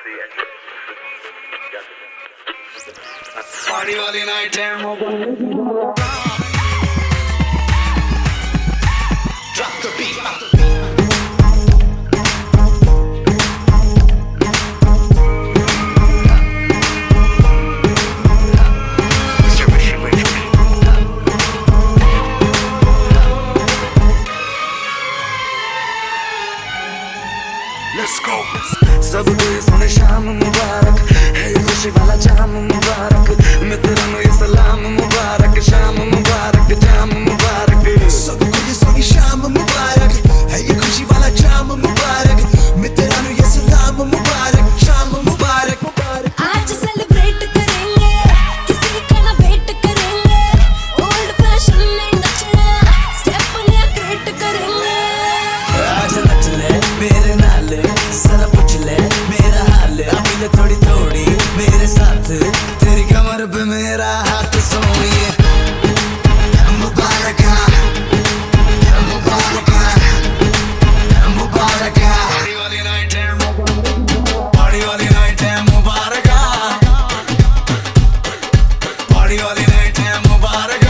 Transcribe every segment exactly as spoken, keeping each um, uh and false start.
Party वाली night है। Drop the beat. Let's go. सबको ये सोने शाम मुबारक है, ये खुशी वाला जाम मुबारक, मित्रों ये सलाम मुबारक, शाम मुबारक, जाम मुबारक। सबको ये सोनी शाम मुबारक है, ये खुशी वाला जाम मुबारक, मित्रों ये सलाम मुबारक, शाम मुबारक। आज सेलिब्रेट करेंगे, किसी का ना वेट करेंगे, ओल्ड फैशन में नचना, स्टेप नया क्रिएट करेंगे। आज नच ले मेरे नाल, जरा पूछ ले मेरा हाल, अभी ले थोड़ी थोड़ी मेरे साथ, तेरी कमर पे मेरा हाथ सोनिए। मुबारक मुबारक मुबारक, पार्टी वाली नाइट है। पार्टी वाली नाइट है मुबारक, पार्टी वाली नाइट है मुबारक।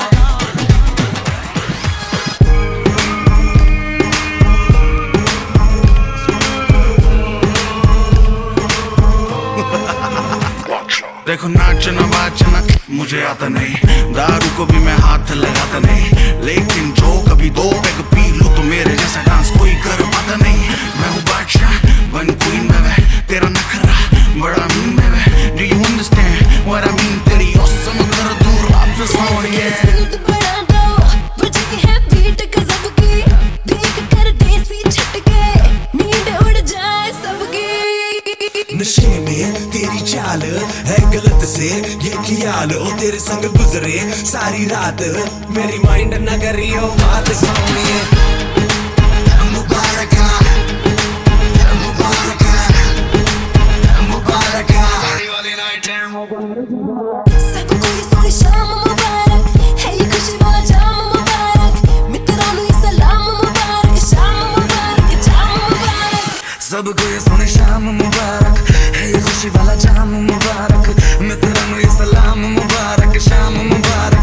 देखो नाचना बाचना मुझे आता नहीं, दारू को भी मैं हाथ लगाता नहीं, लेकिन जो कभी दो पैग पी लो तो मेरे जैसा डांस कोई कर पाता नहीं। मैं हूँ बादशाह वन क्वीन बेबे, तेरा नखरा बड़ा mean baby, do you understand what I mean? तेरी औसम कर दूर वापस होंगे। स्पीड बढ़ा दो, बजती है बीट गजब की, देख कर देसी झटके, नींद उड़ जाए सबकी। नशे में तेरी चाल है गलत से ये ख्याल, ओ तेरे संग गुजरे सारी रात, मेरी माइंड न करियो बात सोनिए। मुबारक मुबारक मुबारक, पार्टी वाली नाइट है। सबको ये सोनी शाम मुबारक है, ये खुशी वाला जाम मुबारक, मित्रों ये सलाम मुबारक, शाम मुबारक, जाम मुबारक। सबको ये सोने शाम मुबारक है, ये खुशी वाला जाम मुबारक, मित्रों ये सलाम मुबारक, शाम मुबारक।